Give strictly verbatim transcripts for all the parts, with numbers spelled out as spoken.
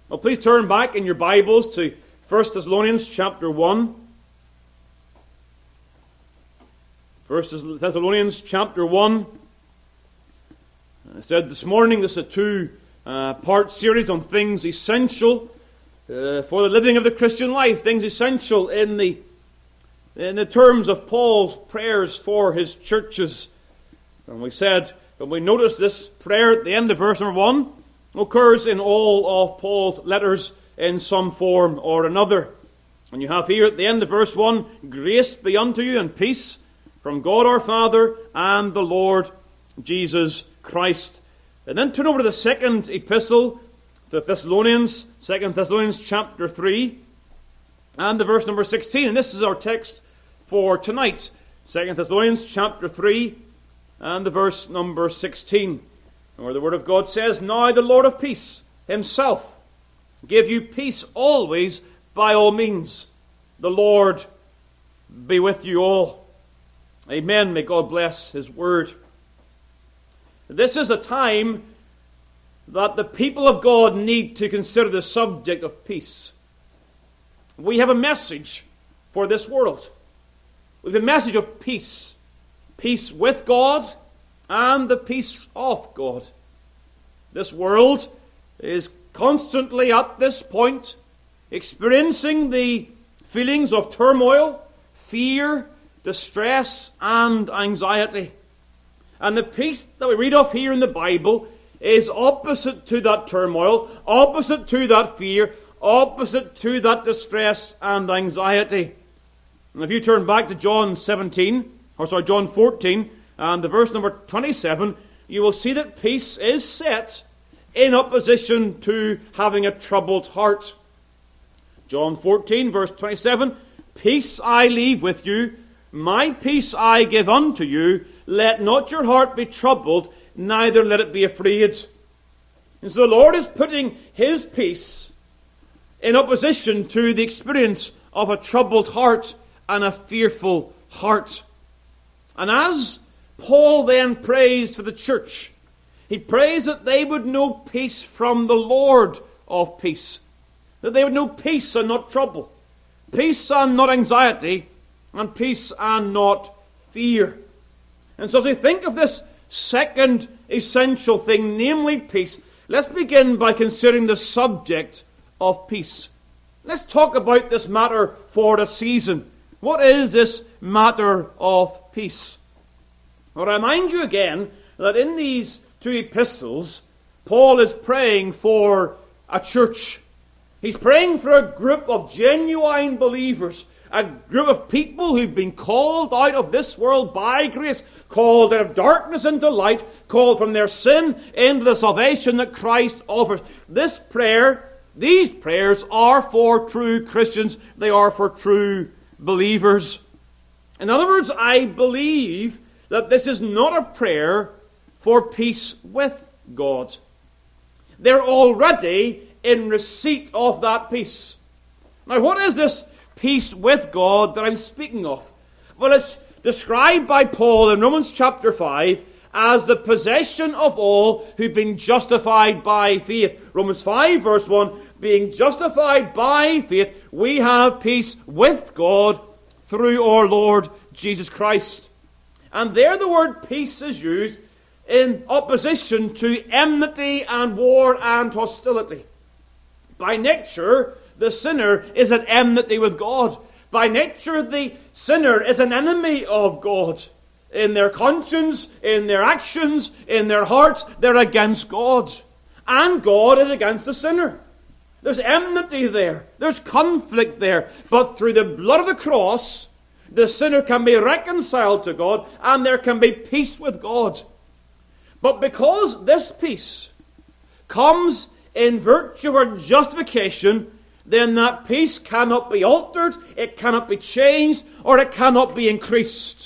Well, please turn back in your Bibles to First Thessalonians chapter one. First Thessalonians chapter one. I said this morning this is a two-part uh, series on things essential uh, for the living of the Christian life. Things essential in the in the terms of Paul's prayers for his churches. And we said, when we notice this prayer at the end of verse number one, occurs in all of Paul's letters in some form or another. And you have here at the end of verse one, grace be unto you and peace from God our Father and the Lord Jesus Christ. And then turn over to the second epistle to Thessalonians, Second Thessalonians chapter three, and the verse number sixteen. And this is our text for tonight. Second Thessalonians chapter three, and the verse number sixteen. Where the Word of God says, Now the Lord of peace himself give you peace always by all means. The Lord be with you all. Amen. May God bless his word. This is a time that the people of God need to consider the subject of peace. We have a message for this world. We have a message of peace. Peace with God and the peace of God. This world is constantly at this point experiencing the feelings of turmoil, fear, distress, and anxiety. And the peace that we read of here in the Bible is opposite to that turmoil, opposite to that fear, opposite to that distress and anxiety. And if you turn back to John seventeen, or sorry, John fourteen, and the verse number twenty-seven, you will see that peace is set in opposition to having a troubled heart. John fourteen, verse twenty-seven, Peace I leave with you, my peace I give unto you. Let not your heart be troubled, neither let it be afraid. And so the Lord is putting his peace in opposition to the experience of a troubled heart and a fearful heart. And as Paul then prays for the church, he prays that they would know peace from the Lord of peace. That they would know peace and not trouble. Peace and not anxiety. And peace and not fear. And so as we think of this second essential thing, namely peace, let's begin by considering the subject of peace. Let's talk about this matter for a season. What is this matter of peace? I'll remind you again that in these two epistles, Paul is praying for a church. He's praying for a group of genuine believers, a group of people who've been called out of this world by grace, called out of darkness into light, called from their sin into the salvation that Christ offers. This prayer, these prayers are for true Christians. They are for true believers. In other words, I believe that this is not a prayer for peace with God. They're already in receipt of that peace. Now, what is this peace with God that I'm speaking of? Well, it's described by Paul in Romans chapter five as the possession of all who've been justified by faith. Romans five verse one, being justified by faith, we have peace with God through our Lord Jesus Christ. And there the word peace is used in opposition to enmity and war and hostility. By nature, the sinner is at enmity with God. By nature, the sinner is an enemy of God. In their conscience, in their actions, in their hearts, they're against God. And God is against the sinner. There's enmity there. There's conflict there. But through the blood of the cross, the sinner can be reconciled to God, and there can be peace with God. But because this peace comes in virtue of our justification, then that peace cannot be altered, it cannot be changed, or it cannot be increased.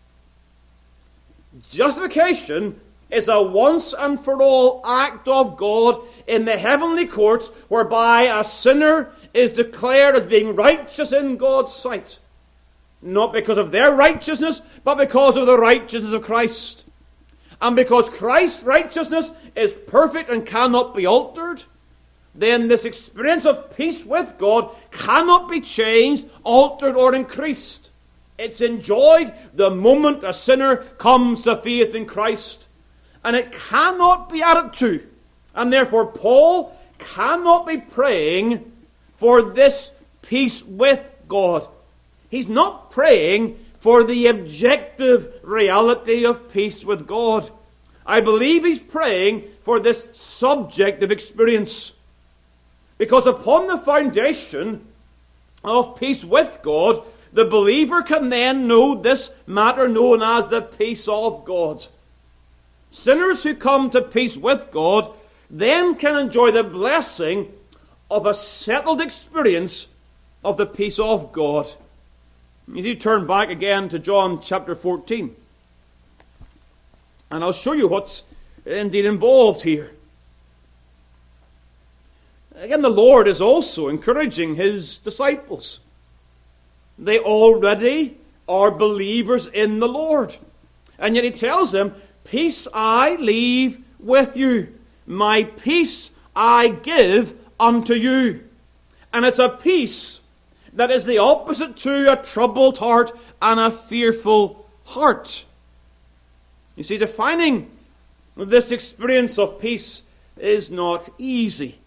Justification is a once and for all act of God in the heavenly courts, whereby a sinner is declared as being righteous in God's sight. Not because of their righteousness, but because of the righteousness of Christ. And because Christ's righteousness is perfect and cannot be altered, then this experience of peace with God cannot be changed, altered, or increased. It's enjoyed the moment a sinner comes to faith in Christ, and it cannot be added to. And therefore, Paul cannot be praying for this peace with God. He's not praying for the objective reality of peace with God. I believe he's praying for this subjective experience. Because upon the foundation of peace with God, the believer can then know this matter known as the peace of God. Sinners who come to peace with God then can enjoy the blessing of a settled experience of the peace of God. As you turn back again to John chapter fourteen, and I'll show you what's indeed involved here. Again, the Lord is also encouraging his disciples. They already are believers in the Lord. And yet he tells them, peace I leave with you. My peace I give unto you. And it's a peace that is the opposite to a troubled heart and a fearful heart. You see, defining this experience of peace is not easy.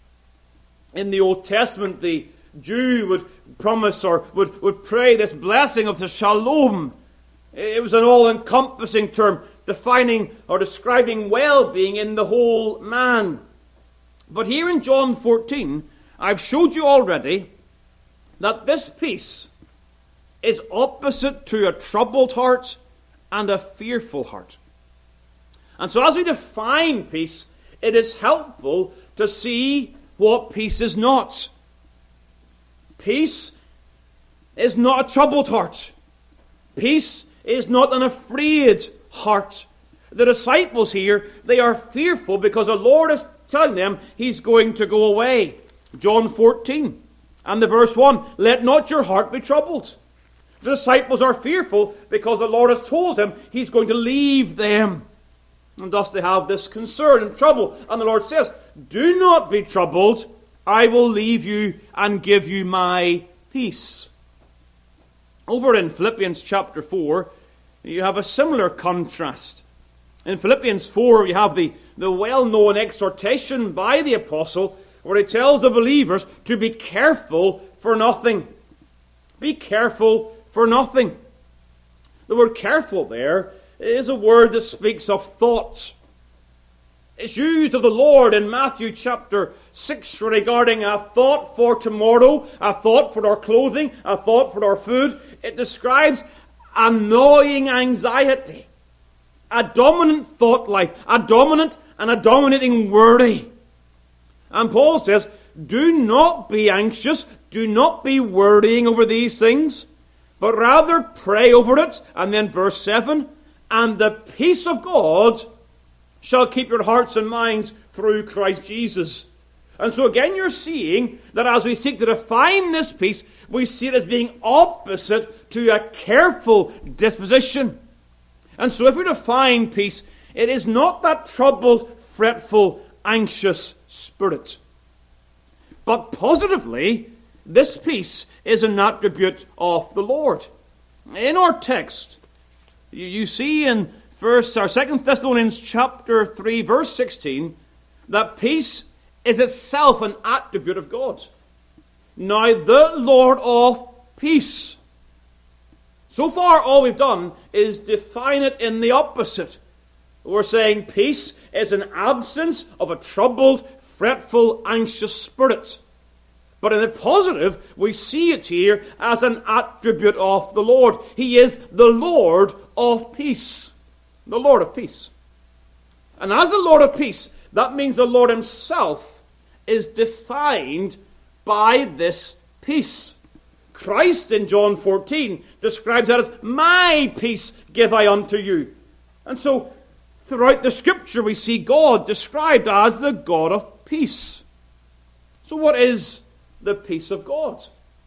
In the Old Testament, the Jew would promise or would, would pray this blessing of the shalom. It was an all-encompassing term, defining or describing well-being in the whole man. But here in John fourteen, I've showed you already that this peace is opposite to a troubled heart and a fearful heart. And so as we define peace, it is helpful to see what peace is not. Peace is not a troubled heart. Peace is not an afraid heart. The disciples here, they are fearful because the Lord is telling them he's going to go away. John fourteen and the verse one, let not your heart be troubled. The disciples are fearful because the Lord has told him he's going to leave them. And thus they have this concern and trouble. And the Lord says, do not be troubled. I will leave you and give you my peace. Over in Philippians chapter four, you have a similar contrast. In Philippians four, you have the, the well-known exhortation by the apostle where he tells the believers to be careful for nothing. Be careful for nothing. The word careful there is a word that speaks of thought. It's used of the Lord in Matthew chapter six regarding a thought for tomorrow, a thought for our clothing, a thought for our food. It describes a gnawing anxiety, a dominant thought life, a dominant and a dominating worry. And Paul says, do not be anxious, do not be worrying over these things, but rather pray over it. And then verse seven, and the peace of God shall keep your hearts and minds through Christ Jesus. And so again you're seeing that as we seek to define this peace, we see it as being opposite to a careful disposition. And so if we define peace, it is not that troubled, fretful, anxious spirit. But positively, this peace is an attribute of the Lord. In our text, you, you see in First or Second Thessalonians chapter three, verse sixteen, that peace is itself an attribute of God. Now the Lord of peace. So far, all we've done is define it in the opposite. We're saying peace is an absence of a troubled, fretful, anxious spirit. But in the positive, we see it here as an attribute of the Lord. He is the Lord of peace. The Lord of peace. And as the Lord of peace, that means the Lord himself is defined by this peace. Christ in John fourteen describes that as, my peace give I unto you. And so, throughout the scripture, we see God described as the God of peace. So what is the peace of God?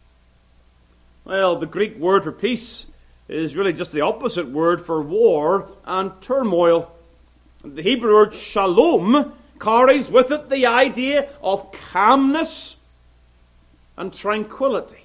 Well, the Greek word for peace is really just the opposite word for war and turmoil. The Hebrew word shalom carries with it the idea of calmness and tranquility.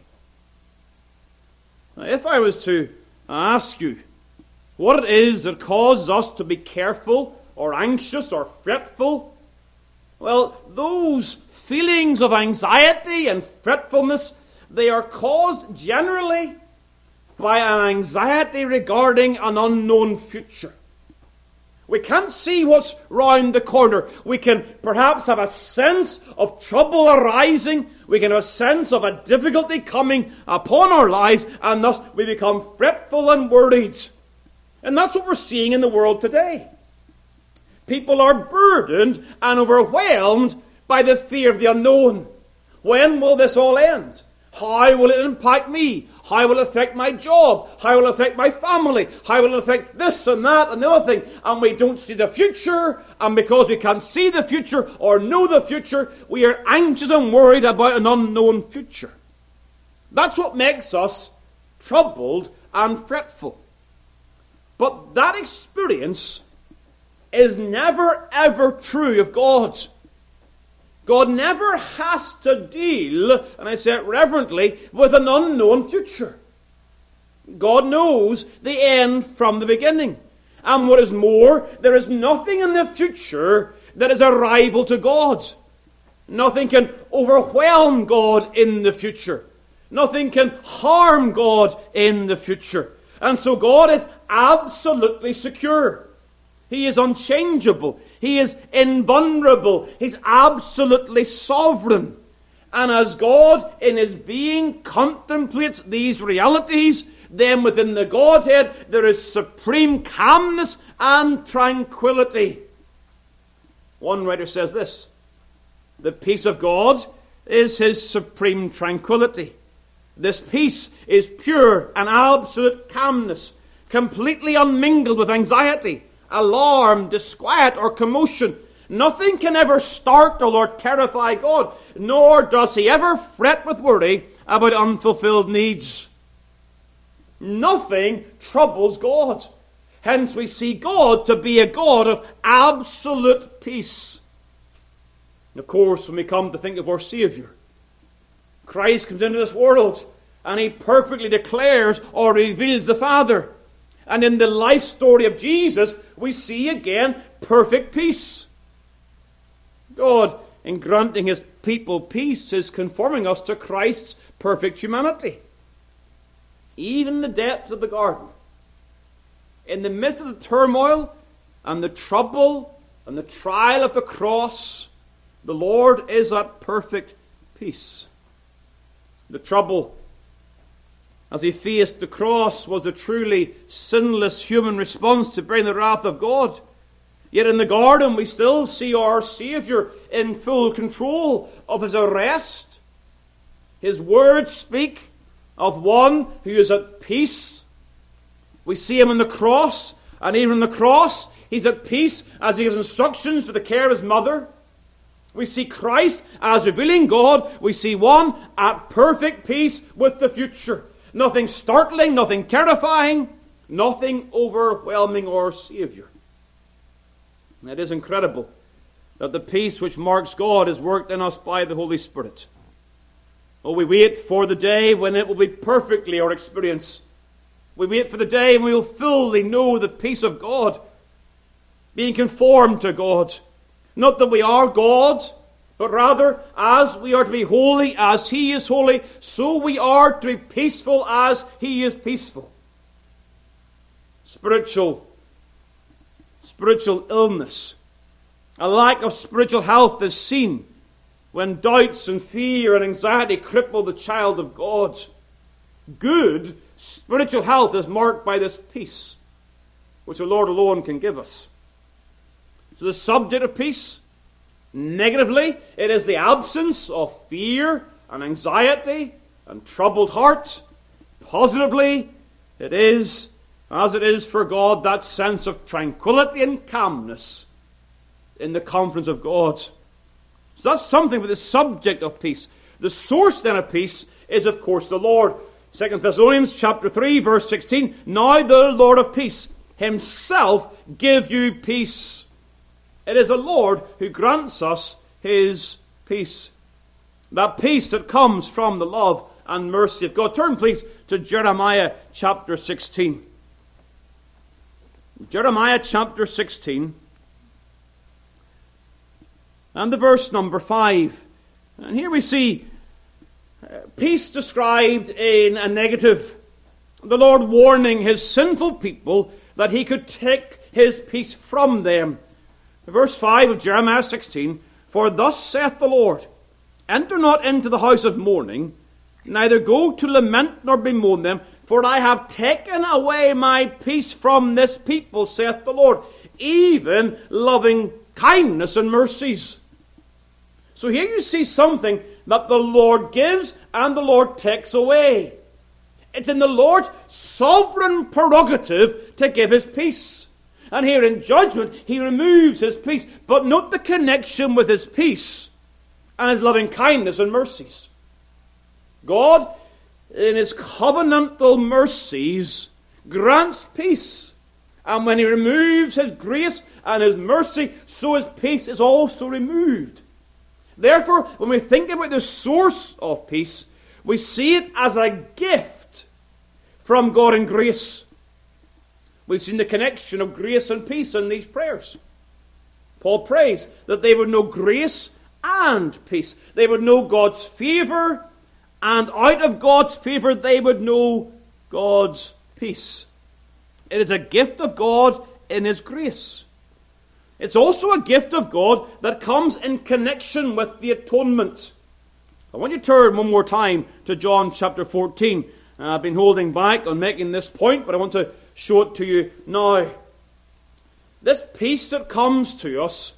Now, if I was to ask you what it is that causes us to be careful or anxious or fretful, well, those feelings of anxiety and fretfulness, they are caused generally by an anxiety regarding an unknown future. We can't see what's round the corner. We can perhaps have a sense of trouble arising. We can have a sense of a difficulty coming upon our lives, and thus we become fretful and worried. And that's what we're seeing in the world today. People are burdened and overwhelmed by the fear of the unknown. When will this all end? How will it impact me? How will it affect my job? How will it affect my family? How will it affect this and that and the other thing? And we don't see the future. And because we can't see the future or know the future, we are anxious and worried about an unknown future. That's what makes us troubled and fretful. But that experience is never ever true of God. God never has to deal, and I say it reverently, with an unknown future. God knows the end from the beginning. And what is more, there is nothing in the future that is a rival to God. Nothing can overwhelm God in the future. Nothing can harm God in the future. And so God is absolutely secure. He is unchangeable. He is invulnerable. He's absolutely sovereign. And as God in His being contemplates these realities, then within the Godhead there is supreme calmness and tranquility. One writer says this: the peace of God is His supreme tranquility. This peace is pure and absolute calmness, completely unmingled with anxiety, alarm, disquiet, or commotion. Nothing can ever startle or terrify God, nor does He ever fret with worry about unfulfilled needs. Nothing troubles God. Hence we see God to be a God of absolute peace. And of course, when we come to think of our Savior, Christ comes into this world and He perfectly declares or reveals the Father. And in the life story of Jesus, we see again perfect peace. God, in granting His people peace, is conforming us to Christ's perfect humanity. Even in the depths of the garden, in the midst of the turmoil and the trouble and the trial of the cross, the Lord is at perfect peace. The trouble as He faced the cross was the truly sinless human response to bearing the wrath of God. Yet in the garden we still see our Savior in full control of His arrest. His words speak of one who is at peace. We see Him on the cross, and even on the cross He's at peace as He gives instructions for the care of His mother. We see Christ as revealing God. We see one at perfect peace with the future. Nothing startling, nothing terrifying, nothing overwhelming our Savior. And it is incredible that the peace which marks God is worked in us by the Holy Spirit. Oh, we wait for the day when it will be perfectly our experience. We wait for the day when we will fully know the peace of God, being conformed to God. Not that we are God, but rather, as we are to be holy as He is holy, so we are to be peaceful as He is peaceful. Spiritual, spiritual illness, a lack of spiritual health is seen when doubts and fear and anxiety cripple the child of God. Good spiritual health is marked by this peace, which the Lord alone can give us. So the subject of peace, negatively, it is the absence of fear and anxiety and troubled heart. Positively, it is, as it is for God, that sense of tranquility and calmness in the confidence of God. So that's something with the subject of peace. The source then of peace is, of course, the Lord. Second Thessalonians chapter three, verse sixteen. Now the Lord of peace Himself give you peace. It is the Lord who grants us his peace. That peace that comes from the love and mercy of God. Turn, please, to Jeremiah chapter sixteen. Jeremiah chapter sixteen. And the verse number five. And here we see peace described in a negative. The Lord warning his sinful people that he could take his peace from them. Verse five of Jeremiah sixteen. For thus saith the Lord, enter not into the house of mourning, neither go to lament nor bemoan them, for I have taken away my peace from this people, saith the Lord, even loving kindness and mercies. So here you see something that the Lord gives and the Lord takes away. It's in the Lord's sovereign prerogative to give his peace. And here in judgment, he removes his peace. But note the connection with his peace and his loving kindness and mercies. God, in his covenantal mercies, grants peace. And when he removes his grace and his mercy, so his peace is also removed. Therefore, when we think about the source of peace, we see it as a gift from God in grace. We've seen the connection of grace and peace in these prayers. Paul prays that they would know grace and peace. They would know God's favor, and out of God's favor they would know God's peace. It is a gift of God in his grace. It's also a gift of God that comes in connection with the atonement. I want you to turn one more time to John chapter fourteen. Uh, I've been holding back on making this point, but I want to show it to you now. This peace that comes to us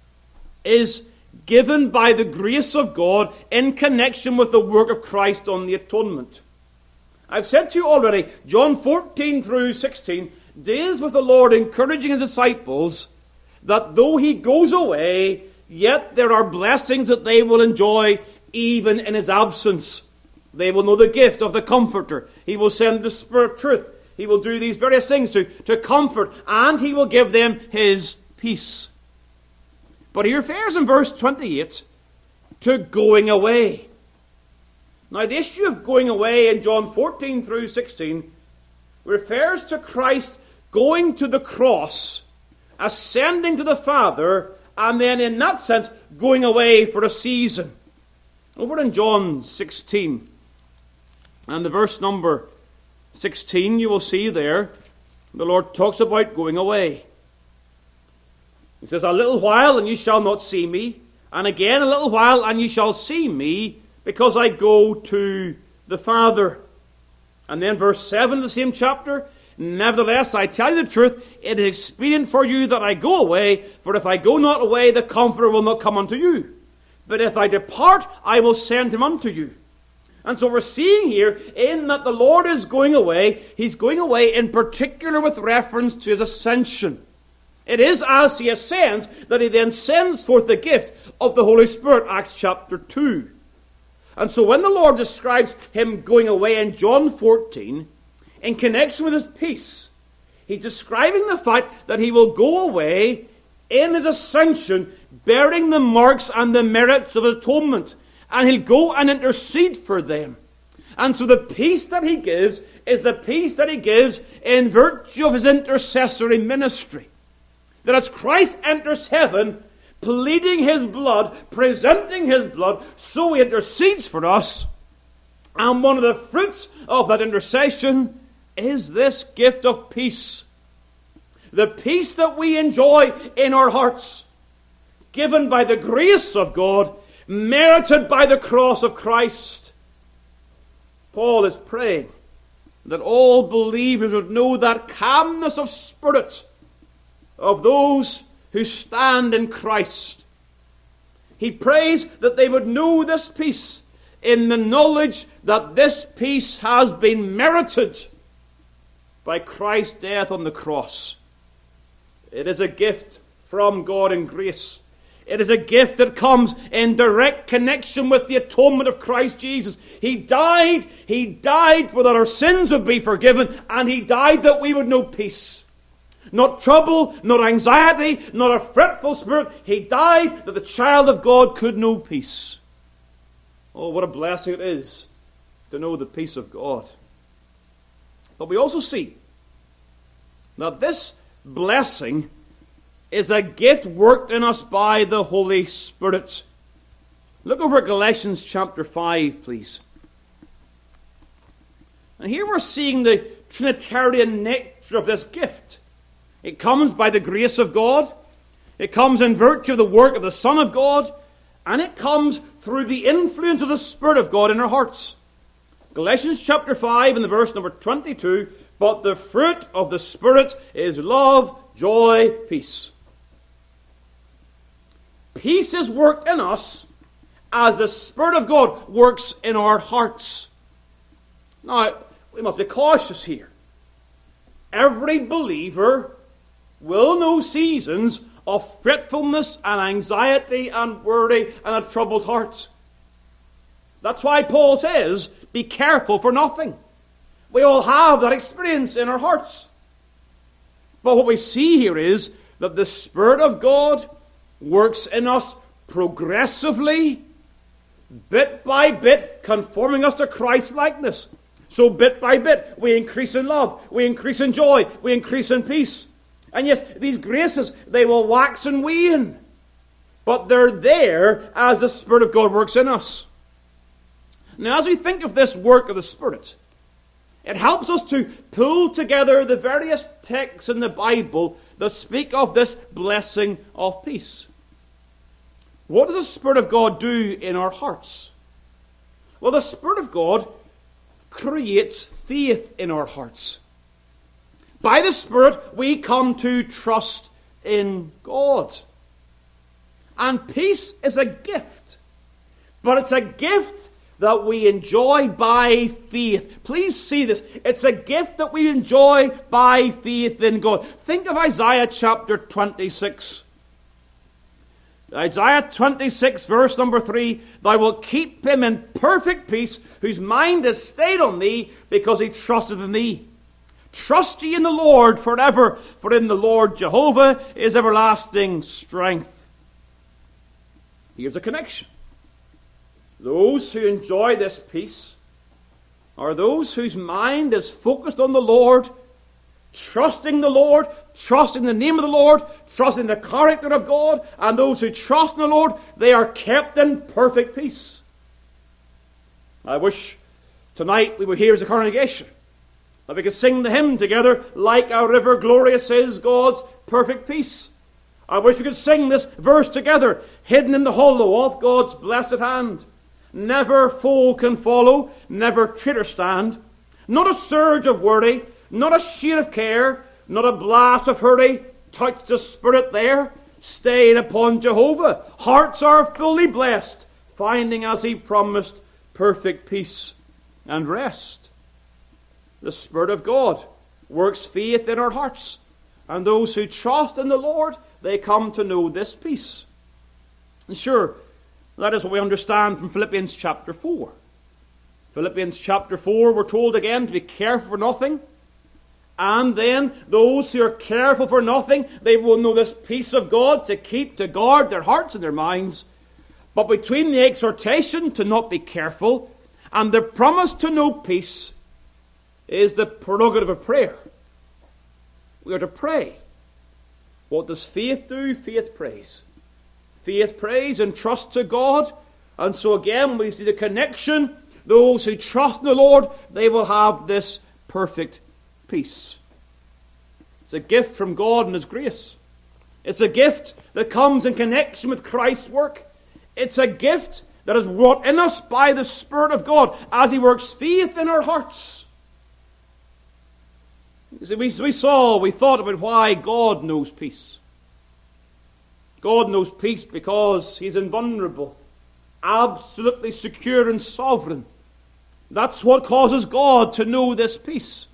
is given by the grace of God in connection with the work of Christ on the atonement. I've said to you already, John fourteen through sixteen deals with the Lord encouraging his disciples that though he goes away, yet there are blessings that they will enjoy even in his absence. They will know the gift of the Comforter. He will send the Spirit of truth. He will do these various things to, to comfort, and he will give them his peace. But he refers in verse twenty-eight to going away. Now the issue of going away in John fourteen through sixteen refers to Christ going to the cross, ascending to the Father, and then in that sense going away for a season. Over in John sixteen, and the verse number sixteen, you will see there, the Lord talks about going away. He says, a little while and you shall not see me, and again a little while and you shall see me, because I go to the Father. And then verse seven of the same chapter, nevertheless, I tell you the truth, it is expedient for you that I go away, for if I go not away, the Comforter will not come unto you. But if I depart, I will send him unto you. And so we're seeing here, in that the Lord is going away, he's going away in particular with reference to his ascension. It is as he ascends that he then sends forth the gift of the Holy Spirit, Acts chapter two. And so when the Lord describes him going away in John fourteen, in connection with his peace, he's describing the fact that he will go away in his ascension, bearing the marks and the merits of atonement. And he'll go and intercede for them. And so the peace that he gives is the peace that he gives in virtue of his intercessory ministry. That as Christ enters heaven, pleading his blood, presenting his blood, so he intercedes for us. And one of the fruits of that intercession is this gift of peace. The peace that we enjoy in our hearts, given by the grace of God, merited by the cross of Christ. Paul is praying that all believers would know that calmness of spirit of those who stand in Christ. He prays that they would know this peace in the knowledge that this peace has been merited by Christ's death on the cross. It is a gift from God in grace. It is a gift that comes in direct connection with the atonement of Christ Jesus. He died, he died for that our sins would be forgiven, and he died that we would know peace. Not trouble, not anxiety, not a fretful spirit. He died that the child of God could know peace. Oh, what a blessing it is to know the peace of God. But we also see that this blessing is a gift worked in us by the Holy Spirit. Look over at Galatians chapter five, please. And here we're seeing the Trinitarian nature of this gift. It comes by the grace of God. It comes in virtue of the work of the Son of God. And it comes through the influence of the Spirit of God in our hearts. Galatians chapter five and the verse number twenty-two. But the fruit of the Spirit is love, joy, peace. Peace is worked in us as the Spirit of God works in our hearts. Now, we must be cautious here. Every believer will know seasons of fretfulness and anxiety and worry and a troubled heart. That's why Paul says, be careful for nothing. We all have that experience in our hearts. But what we see here is that the Spirit of God works in us progressively, bit by bit, conforming us to Christ's likeness. So bit by bit, we increase in love, we increase in joy, we increase in peace. And yes, these graces, they will wax and wane. But they're there as the Spirit of God works in us. Now, as we think of this work of the Spirit, it helps us to pull together the various texts in the Bible that speak of this blessing of peace. What does the Spirit of God do in our hearts? Well, the Spirit of God creates faith in our hearts. By the Spirit, we come to trust in God. And peace is a gift. But it's a gift that we enjoy by faith. Please see this. It's a gift that we enjoy by faith in God. Think of Isaiah chapter twenty-six. Isaiah twenty-six, verse number three. Thou wilt keep him in perfect peace, whose mind is stayed on thee, because he trusteth in thee. Trust ye in the Lord forever, for in the Lord Jehovah is everlasting strength. Here's a connection. Those who enjoy this peace are those whose mind is focused on the Lord, trusting the Lord, trusting the name of the Lord, trusting the character of God, and those who trust in the Lord, they are kept in perfect peace. I wish tonight we were here as a congregation, that we could sing the hymn together, like a river glorious is God's perfect peace. I wish we could sing this verse together, hidden in the hollow of God's blessed hand. Never foe can follow, never traitor stand. Not a surge of worry, not a shade of care, not a blast of hurry, touch the Spirit there, stayed upon Jehovah. Hearts are fully blessed, finding as he promised perfect peace and rest. The Spirit of God works faith in our hearts, and those who trust in the Lord, they come to know this peace. And sure, that is what we understand from Philippians chapter four. Philippians chapter four, we're told again to be careful for nothing. And then those who are careful for nothing, they will know this peace of God to keep, to guard their hearts and their minds. But between the exhortation to not be careful and the promise to know peace is the prerogative of prayer. We are to pray. What does faith do? Faith prays. Faith prays and trusts to God. And so again, we see the connection. Those who trust in the Lord, they will have this perfect peace. It's a gift from God and his grace. It's a gift that comes in connection with Christ's work. It's a gift that is wrought in us by the Spirit of God as he works faith in our hearts. You see, we, we saw, we thought about why God knows peace. God knows peace because he's invulnerable, absolutely secure and sovereign. That's what causes God to know this peace.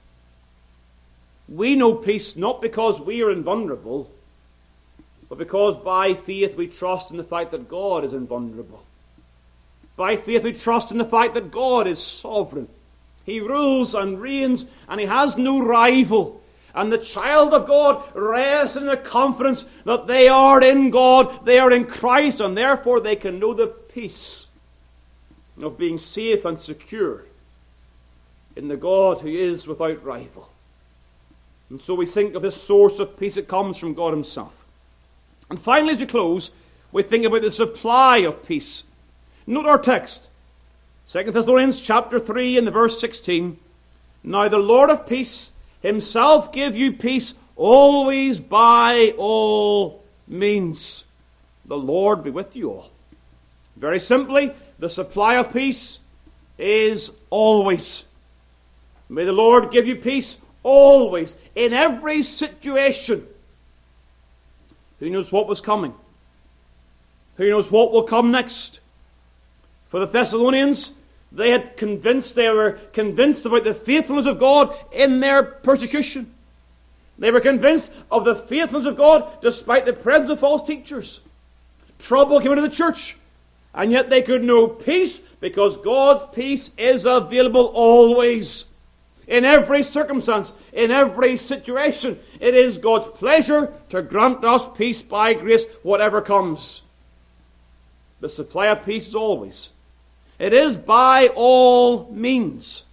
We know peace not because we are invulnerable, but because by faith we trust in the fact that God is invulnerable. By faith we trust in the fact that God is sovereign. He rules and reigns, and he has no rival. And the child of God rests in the confidence that they are in God, they are in Christ, and therefore they can know the peace of being safe and secure in the God who is without rival. And so we think of this source of peace. It comes from God himself. And finally, as we close, we think about the supply of peace. Note our text. Second Thessalonians chapter three and the verse sixteen. Now the Lord of peace himself give you peace always by all means. The Lord be with you all. Very simply, the supply of peace is always. May the Lord give you peace always, in every situation. Who knows what was coming? Who knows what will come next? For the Thessalonians, they had convinced, they were convinced about the faithfulness of God in their persecution. They were convinced of the faithfulness of God despite the presence of false teachers. Trouble came into the church, and yet they could know peace because God's peace is available always. In every circumstance, in every situation, it is God's pleasure to grant us peace by grace, whatever comes. The supply of peace is always. It is by all means.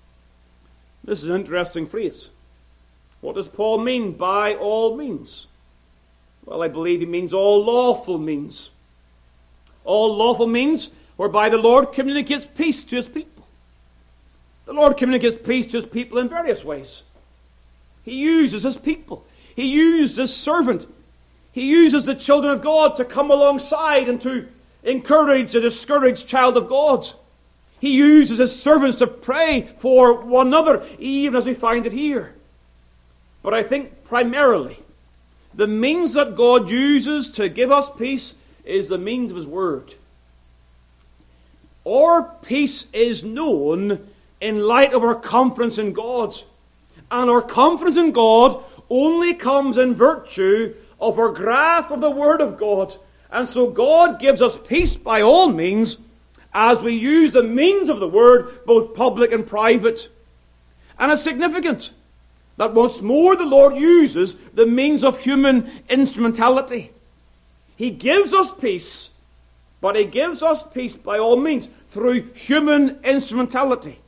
This is an interesting phrase. What does Paul mean by all means? Well, I believe he means all lawful means. All lawful means whereby the Lord communicates peace to his people. The Lord communicates peace to his people in various ways. He uses his people. He uses his servant. He uses the children of God to come alongside and to encourage a discouraged child of God. He uses his servants to pray for one another, even as we find it here. But I think primarily, the means that God uses to give us peace is the means of his word. Our peace is known in light of our confidence in God. And our confidence in God only comes in virtue of our grasp of the word of God. And so God gives us peace by all means as we use the means of the word, both public and private. And it's significant that once more the Lord uses the means of human instrumentality. He gives us peace, but he gives us peace by all means through human instrumentality.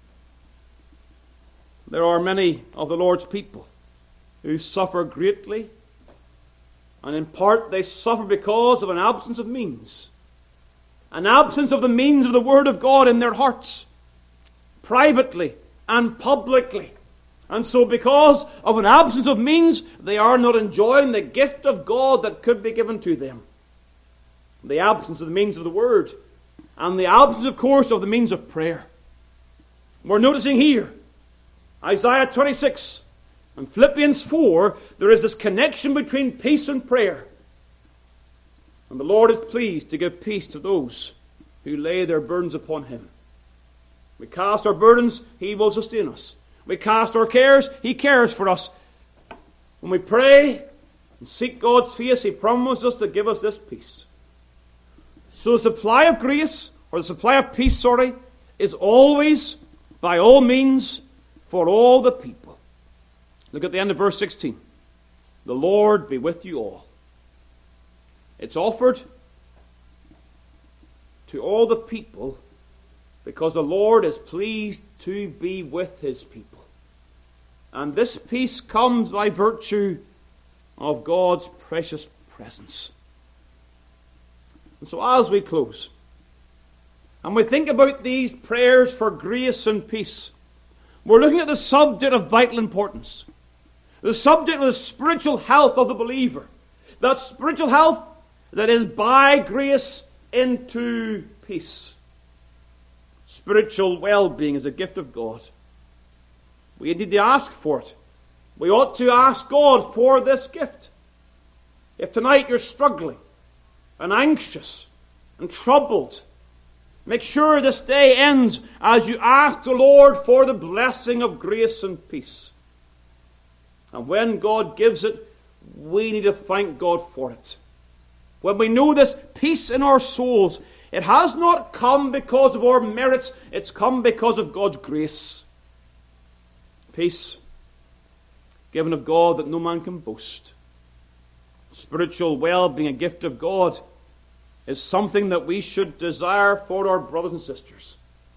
There are many of the Lord's people who suffer greatly, and in part they suffer because of an absence of means. An absence of the means of the Word of God in their hearts, privately and publicly. And so because of an absence of means, they are not enjoying the gift of God that could be given to them. The absence of the means of the Word, and the absence, of course, of the means of prayer. We're noticing here, Isaiah twenty-six and Philippians four, there is this connection between peace and prayer. And the Lord is pleased to give peace to those who lay their burdens upon him. We cast our burdens, he will sustain us. We cast our cares, he cares for us. When we pray and seek God's face, he promises us to give us this peace. So the supply of grace, or the supply of peace, sorry, is always, by all means, for all the people. Look at the end of verse sixteen. The Lord be with you all. It's offered to all the people because the Lord is pleased to be with his people. And this peace comes by virtue of God's precious presence. And so as we close, and we think about these prayers for grace and peace, we're looking at the subject of vital importance. The subject of the spiritual health of the believer. That spiritual health that is by grace into peace. Spiritual well-being is a gift of God. We need to ask for it. We ought to ask God for this gift. If tonight you're struggling and anxious and troubled, make sure this day ends as you ask the Lord for the blessing of grace and peace. And when God gives it, we need to thank God for it. When we know this peace in our souls, it has not come because of our merits, it's come because of God's grace. Peace. given of God that no man can boast. Spiritual well-being, a gift of God, is something that we should desire for our brothers and sisters.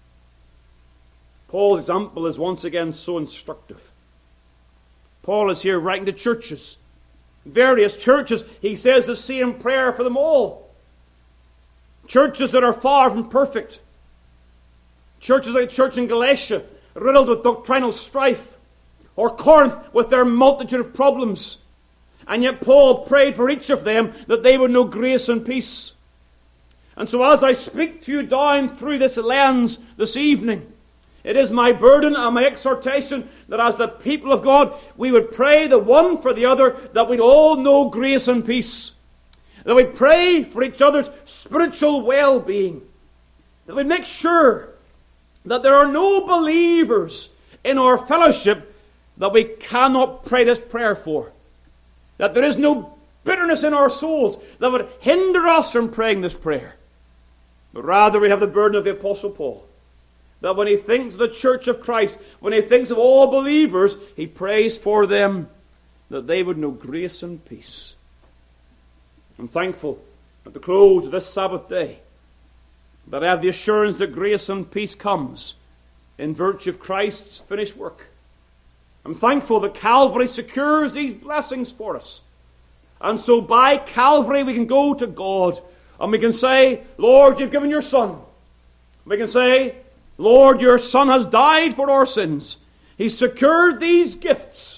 Paul's example is once again so instructive. Paul is here writing to churches, various churches. He says the same prayer for them all. Churches that are far from perfect. Churches like the church in Galatia, riddled with doctrinal strife. Or Corinth, with their multitude of problems. And yet Paul prayed for each of them that they would know grace and peace. And so as I speak to you down through this lens this evening, it is my burden and my exhortation that as the people of God, we would pray the one for the other, that we'd all know grace and peace. That we'd pray for each other's spiritual well-being. That we'd make sure that there are no believers in our fellowship that we cannot pray this prayer for. That there is no bitterness in our souls that would hinder us from praying this prayer. But rather we have the burden of the Apostle Paul. That when he thinks of the church of Christ, when he thinks of all believers, he prays for them that they would know grace and peace. I'm thankful at the close of this Sabbath day that I have the assurance that grace and peace comes in virtue of Christ's finished work. I'm thankful that Calvary secures these blessings for us. And so by Calvary we can go to God and we can say, Lord, you've given your Son. We can say, Lord, your Son has died for our sins. He secured these gifts.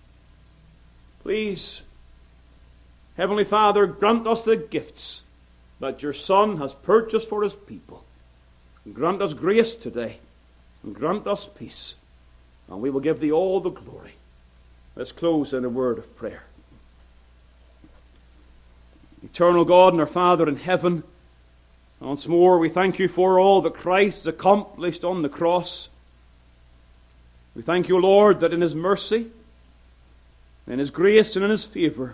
Please, Heavenly Father, grant us the gifts that your Son has purchased for his people. Grant us grace today, and grant us peace, and we will give thee all the glory. Let's close in a word of prayer. Eternal God and our Father in heaven, once more we thank you for all that Christ has accomplished on the cross. We thank you, Lord, that in his mercy, in his grace and in his favor,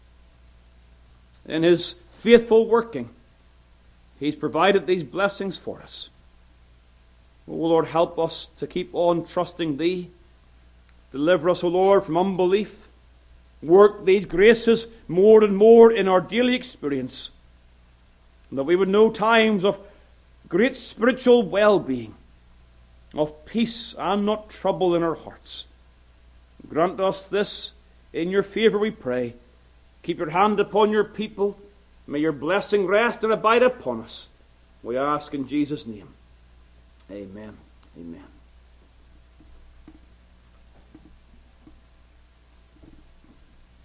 in his faithful working, he's provided these blessings for us. Oh Lord, help us to keep on trusting thee. Deliver us, O Lord, from unbelief. Work these graces more and more in our daily experience, and that we would know times of great spiritual well-being, of peace and not trouble in our hearts. Grant us this in your favor, we pray. Keep your hand upon your people. May your blessing rest and abide upon us. We ask in Jesus' name. Amen. Amen.